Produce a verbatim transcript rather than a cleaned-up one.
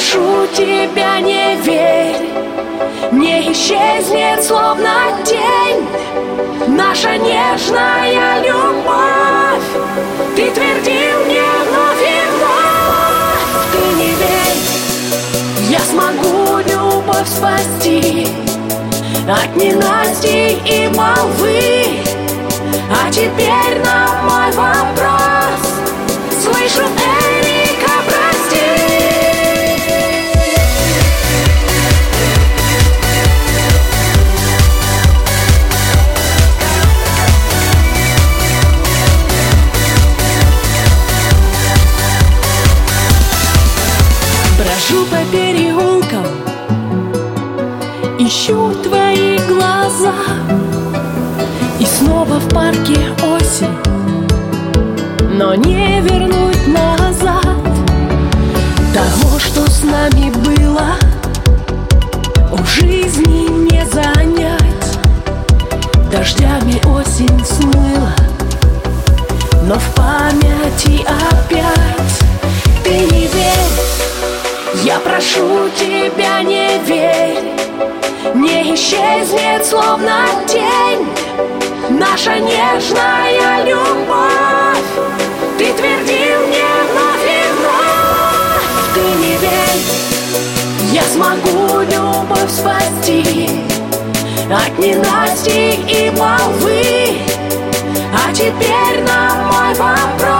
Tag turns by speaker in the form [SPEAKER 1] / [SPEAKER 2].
[SPEAKER 1] прошу тебя, не верь, не исчезнет словно тень наша нежная любовь. Ты твердил мне вновь и вновь, ты не верь, я смогу любовь спасти от ненасти и молвы. А теперь на мой вопрос слышу: Эрика, прости. Брожу по переулкам, ищу твои глаза, и снова в парке осень, но не вернуть назад того, что с нами было, у жизни не занять. Дождями осень смыла, но в памяти опять. Ты не верь, я прошу тебя, не верь, не исчезнет словно тень наша нежная любовь. Ты твердил мне вновь и вновь, ты не верь, я смогу любовь спасти от ненасти и молвы. А теперь на мой вопрос